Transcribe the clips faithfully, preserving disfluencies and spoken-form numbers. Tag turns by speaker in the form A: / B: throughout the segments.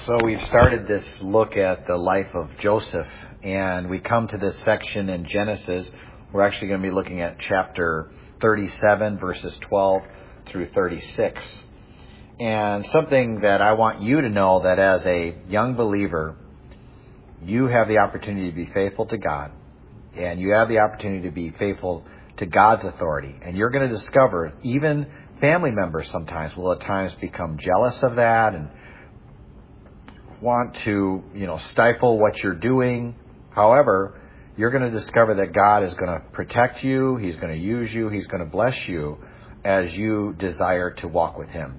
A: So we've started this look at the life of Joseph, and we come to this section in Genesis. We're actually going to be looking at chapter thirty-seven, verses twelve through thirty-six. And something that I want you to know, that as a young believer, you have the opportunity to be faithful to God, and you have the opportunity to be faithful to God's authority. And you're going to discover even family members sometimes will at times become jealous of that and want to, you know, stifle what you're doing. However, you're going to discover that God is going to protect you. He's going to use you. He's going to bless you as you desire to walk with Him.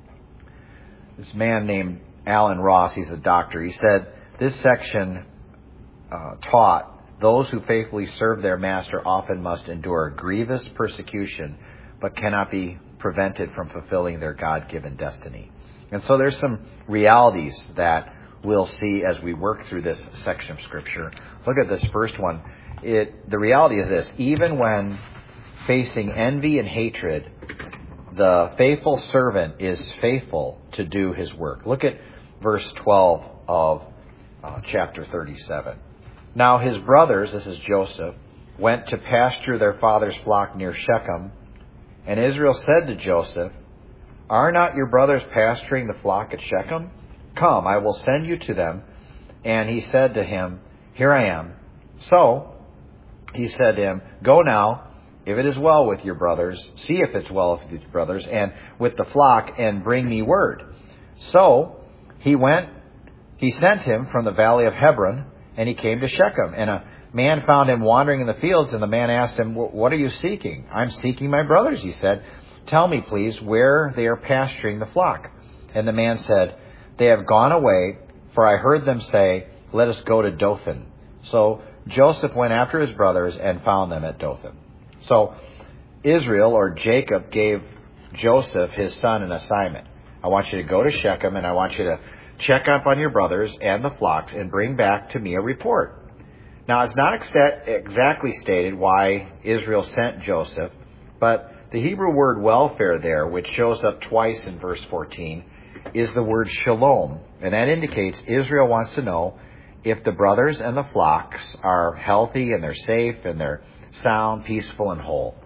A: This man named Alan Ross, he's a doctor. He said this section uh, taught those who faithfully serve their master often must endure grievous persecution, but cannot be prevented from fulfilling their God-given destiny. And so there's some realities that we'll see as we work through this section of Scripture. Look at this first one. It, the reality is this: even when facing envy and hatred, the faithful servant is faithful to do his work. Look at verse twelve of uh, chapter thirty-seven. Now his brothers, this is Joseph, went to pasture their father's flock near Shechem, and Israel said to Joseph, "Are not your brothers pasturing the flock at Shechem? Come, I will send you to them." And he said to him, "Here I am." So he said to him, "Go now, if it is well with your brothers, see if it's well with your brothers, and with the flock, and bring me word." So he went, he sent him from the valley of Hebron, and he came to Shechem. And a man found him wandering in the fields, and the man asked him, "What are you seeking?" "I'm seeking my brothers," he said. "Tell me, please, where they are pasturing the flock." And the man said, "They have gone away, for I heard them say, 'Let us go to Dothan.'" So Joseph went after his brothers and found them at Dothan. So Israel, or Jacob, gave Joseph, his son, an assignment. "I want you to go to Shechem, and I want you to check up on your brothers and the flocks and bring back to me a report." Now, it's not exa- exactly stated why Israel sent Joseph, but the Hebrew word welfare there, which shows up twice in verse fourteen, is the word shalom. And that indicates Israel wants to know if the brothers and the flocks are healthy and they're safe and they're sound, peaceful, and whole.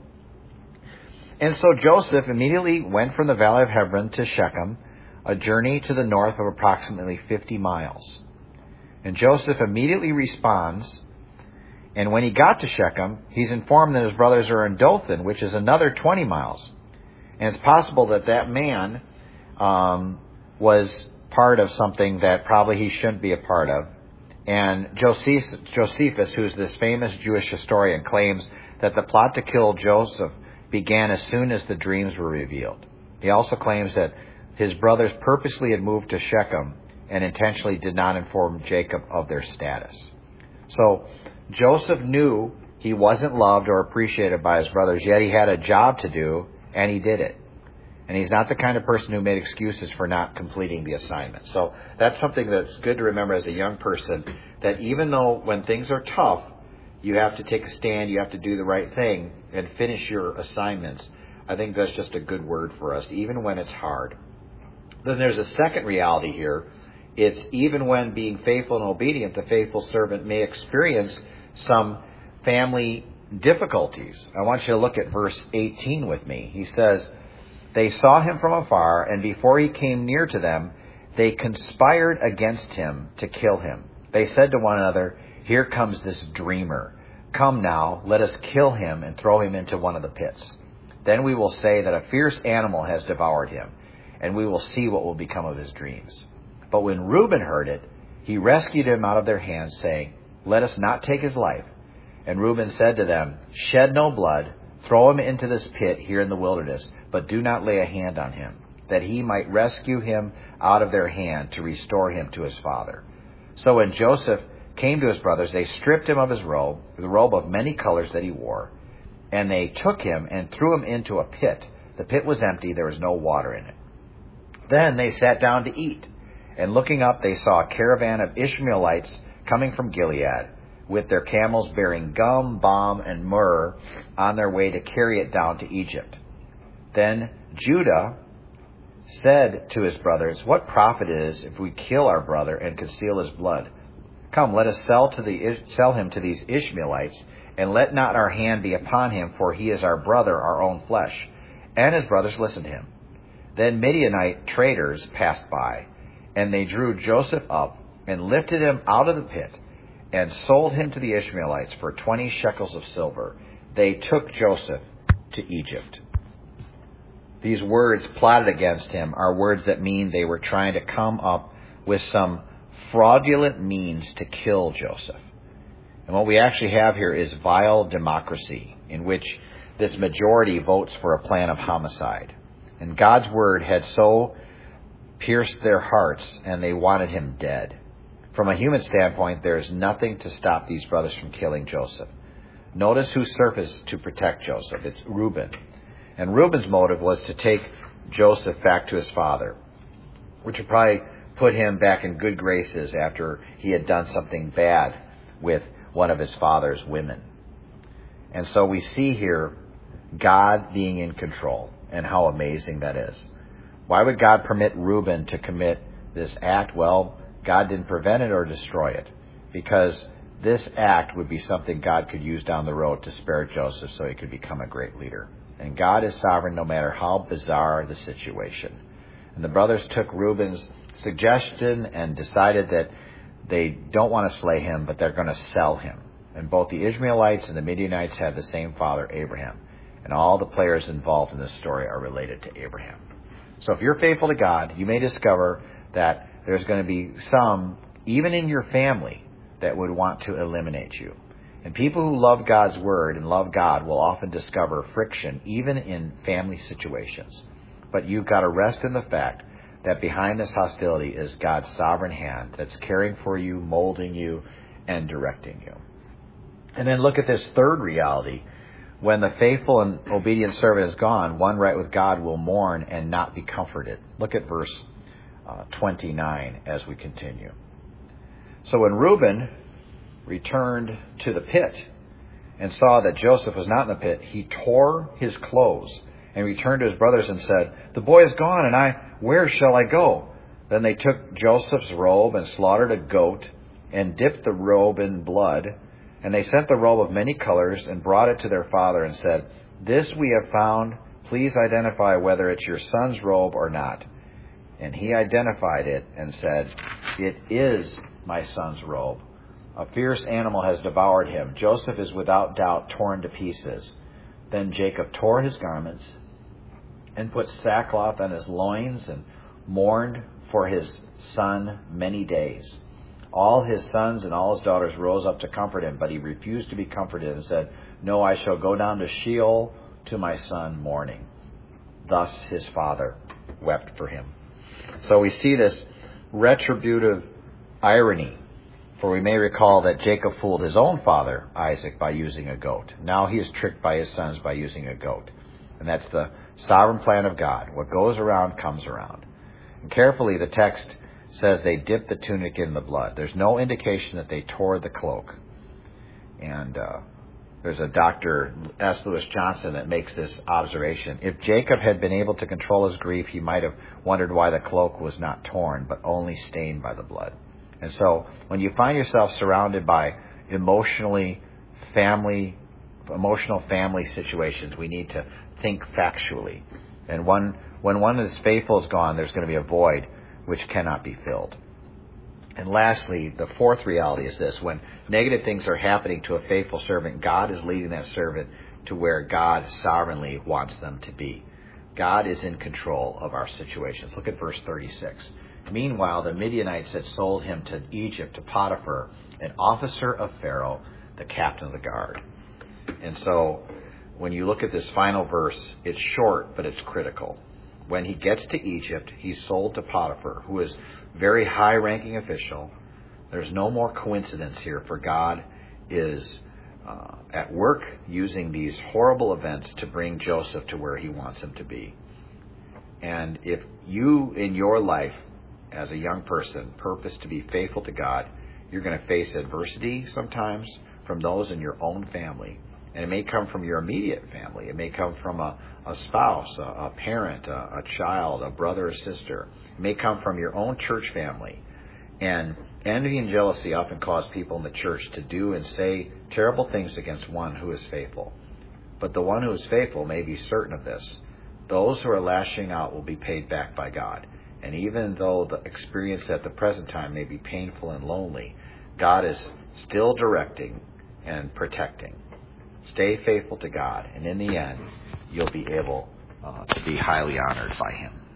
A: And so Joseph immediately went from the valley of Hebron to Shechem, a journey to the north of approximately fifty miles. And Joseph immediately responds, and when he got to Shechem, he's informed that his brothers are in Dothan, which is another twenty miles. And it's possible that that man um, was part of something that probably he shouldn't be a part of. And Josephus, Josephus, who's this famous Jewish historian, claims that the plot to kill Joseph began as soon as the dreams were revealed. He also claims that his brothers purposely had moved to Shechem and intentionally did not inform Jacob of their status. So Joseph knew he wasn't loved or appreciated by his brothers, yet he had a job to do, and he did it. And he's not the kind of person who made excuses for not completing the assignment. So that's something that's good to remember as a young person, that even though when things are tough, you have to take a stand, you have to do the right thing, and finish your assignments. I think that's just a good word for us, even when it's hard. Then there's a second reality here. It's even when being faithful and obedient, the faithful servant may experience some family difficulties. I want you to look at verse eighteen with me. He says, "They saw him from afar, and before he came near to them, they conspired against him to kill him. They said to one another, 'Here comes this dreamer. Come now, let us kill him and throw him into one of the pits. Then we will say that a fierce animal has devoured him, and we will see what will become of his dreams.' But when Reuben heard it, he rescued him out of their hands, saying, 'Let us not take his life.' And Reuben said to them, 'Shed no blood. Throw him into this pit here in the wilderness, but do not lay a hand on him, that he might rescue him out of their hand to restore him to his father.' So when Joseph came to his brothers, they stripped him of his robe, the robe of many colors that he wore, and they took him and threw him into a pit. The pit was empty, there was no water in it. Then they sat down to eat, and looking up they saw a caravan of Ishmaelites coming from Gilead, with their camels bearing gum, balm, and myrrh on their way to carry it down to Egypt. Then Judah said to his brothers, "What profit it is if we kill our brother and conceal his blood? Come, let us sell to the sell him to these Ishmaelites, and let not our hand be upon him, for he is our brother, our own flesh." And his brothers listened to him. Then Midianite traders passed by, and they drew Joseph up and lifted him out of the pit and sold him to the Ishmaelites for twenty shekels of silver. They took Joseph to Egypt. These words plotted against him are words that mean they were trying to come up with some fraudulent means to kill Joseph. And what we actually have here is vile democracy, in which this majority votes for a plan of homicide. And God's word had so pierced their hearts, and they wanted him dead. From a human standpoint, there is nothing to stop these brothers from killing Joseph. Notice who surfaced to protect Joseph. It's Reuben. And Reuben's motive was to take Joseph back to his father, which would probably put him back in good graces after he had done something bad with one of his father's women. And so we see here God being in control, and how amazing that is. Why would God permit Reuben to commit this act? Well, God didn't prevent it or destroy it, because this act would be something God could use down the road to spare Joseph so he could become a great leader. And God is sovereign no matter how bizarre the situation. And the brothers took Reuben's suggestion and decided that they don't want to slay him, but they're going to sell him. And both the Ishmaelites and the Midianites had the same father, Abraham. And all the players involved in this story are related to Abraham. So if you're faithful to God, you may discover that there's going to be some, even in your family, that would want to eliminate you. And people who love God's word and love God will often discover friction, even in family situations. But you've got to rest in the fact that behind this hostility is God's sovereign hand that's caring for you, molding you, and directing you. And then look at this third reality. When the faithful and obedient servant is gone, one right with God will mourn and not be comforted. Look at verse uh, twenty-nine as we continue. So when Reuben returned to the pit and saw that Joseph was not in the pit, he tore his clothes and returned to his brothers and said, "The boy is gone, and I, where shall I go?" Then they took Joseph's robe and slaughtered a goat and dipped the robe in blood. And they sent the robe of many colors and brought it to their father and said, "This we have found. Please identify whether it's your son's robe or not." And he identified it and said, "It is my son's robe. A fierce animal has devoured him. Joseph is without doubt torn to pieces." Then Jacob tore his garments and put sackcloth on his loins and mourned for his son many days. All his sons and all his daughters rose up to comfort him, but he refused to be comforted and said, "No, I shall go down to Sheol to my son mourning." Thus his father wept for him. So we see this retributive irony, for we may recall that Jacob fooled his own father, Isaac, by using a goat. Now he is tricked by his sons by using a goat. And that's the sovereign plan of God. What goes around comes around. And carefully, the text says they dipped the tunic in the blood. There's no indication that they tore the cloak. And uh, there's a Doctor S. Lewis Johnson that makes this observation. If Jacob had been able to control his grief, he might have wondered why the cloak was not torn, but only stained by the blood. And so when you find yourself surrounded by emotionally family, emotional family situations, we need to think factually. And one, when one is faithful is gone, there's going to be a void which cannot be filled. And lastly, the fourth reality is this. When negative things are happening to a faithful servant, God is leading that servant to where God sovereignly wants them to be. God is in control of our situations. Look at verse thirty-six. Meanwhile, the Midianites had sold him to Egypt, to Potiphar, an officer of Pharaoh, the captain of the guard. And so when you look at this final verse, it's short, but it's critical. When he gets to Egypt, he's sold to Potiphar, who is a very high-ranking official. There's no more coincidence here, for God is uh, at work using these horrible events to bring Joseph to where he wants him to be. And if you, in your life, as a young person, purpose to be faithful to God, you're going to face adversity sometimes from those in your own family. And it may come from your immediate family. It may come from a, a spouse, a, a parent, a, a child, a brother or sister. It may come from your own church family. And envy and jealousy often cause people in the church to do and say terrible things against one who is faithful. But the one who is faithful may be certain of this. Those who are lashing out will be paid back by God. And even though the experience at the present time may be painful and lonely, God is still directing and protecting. Stay faithful to God, and in the end, you'll be able uh, to be highly honored by Him.